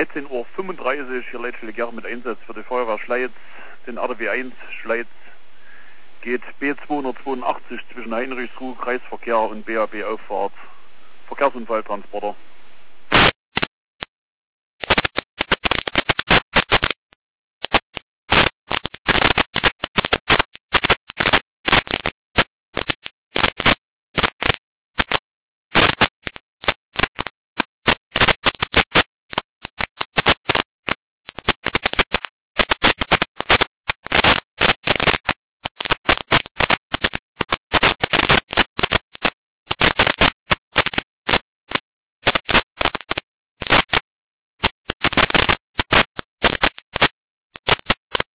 13:35 Uhr, hier Leitstelle mit Einsatz für die Feuerwehr Schleiz, den RDW 1 Schleiz, geht B282 zwischen Heinrichsruh, Kreisverkehr und BAB Auffahrt, Verkehrsunfalltransporter.